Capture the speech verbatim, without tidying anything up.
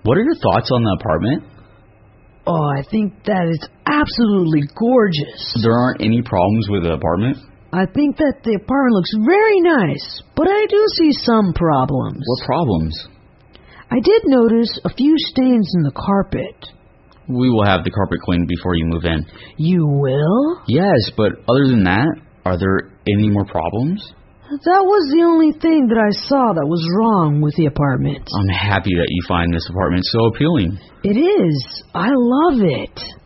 What are your thoughts on the apartment? Oh, I think that it's absolutely gorgeous. There aren't any problems with the apartment? I think that the apartment looks very nice, but I do see some problems. What problems? I did notice a few stains in the carpet. We will have the carpet cleaned before you move in. You will? Yes, but other than that, are there any more problems? That was the only thing that I saw that was wrong with the apartment. I'm happy that you find this apartment so appealing. It is. I love it.